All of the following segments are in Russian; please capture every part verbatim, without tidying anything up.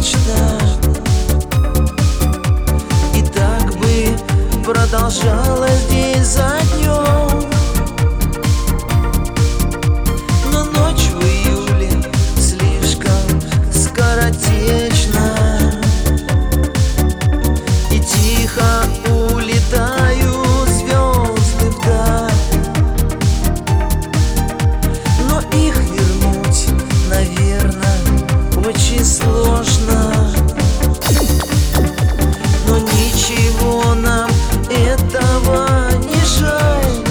вечно. И так бы продолжалось день за днем. Но ночь в июле слишком скоротечна, и тихо улетают звезды вдаль. Но их вернуть, наверное, очень сложно. Но ничего нам этого не жаль.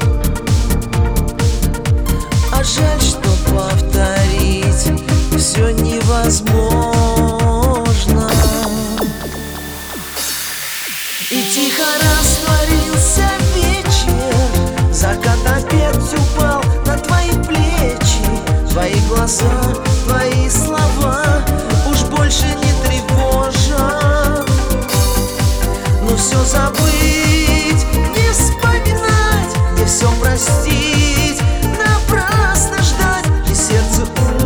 А жаль, что повторить все невозможно. И тихо растворился вечер, закат опять упал на твои плечи. Твои глаза, твои слова уж больше не тревожат. Но все забыть, не вспоминать, не все простить, напрасно ждать. И сердце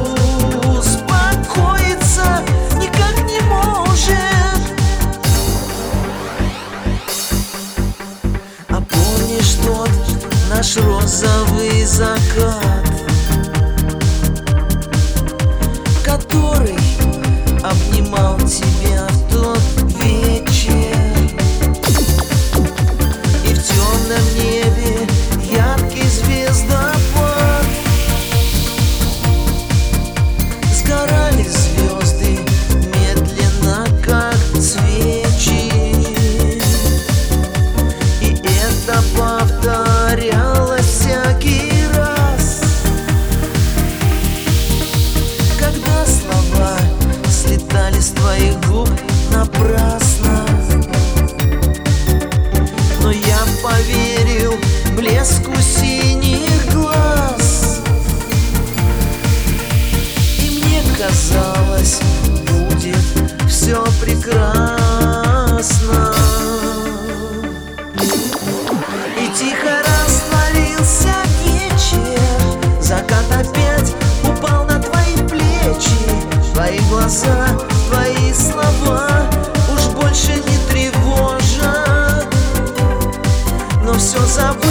успокоиться никак не может. А помнишь тот наш розовый закат, который обнимал тебя в тот вечер? И в темном небе яркий звездопад. Сгорали звезды медленно, как свечи, и это повторялось всякий раз, когда слова слетали с твоих губ напрасно. Но я поверил блеску синих глаз, и мне казалось, будет все прекрасно. И тихо растворился вечер, закат опять упал на твои плечи. Твои глаза, твои слова уж больше не тревожат. Но все забыть,